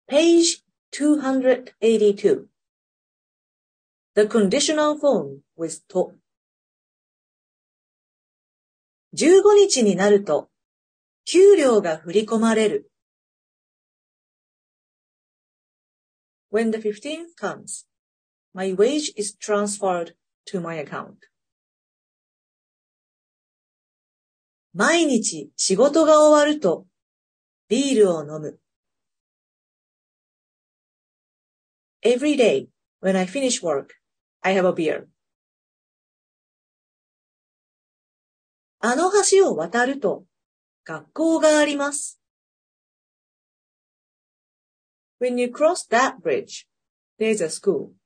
Page 282. The conditional form with と。15日になると、給料が振り込まれる。When the 15th comes, my wage is transferred to my account. 毎日仕事が終わると、ビールを飲む。Every day, when I finish work, I have a beer. あの橋を渡ると、学校があります。When you cross that bridge, there's a school.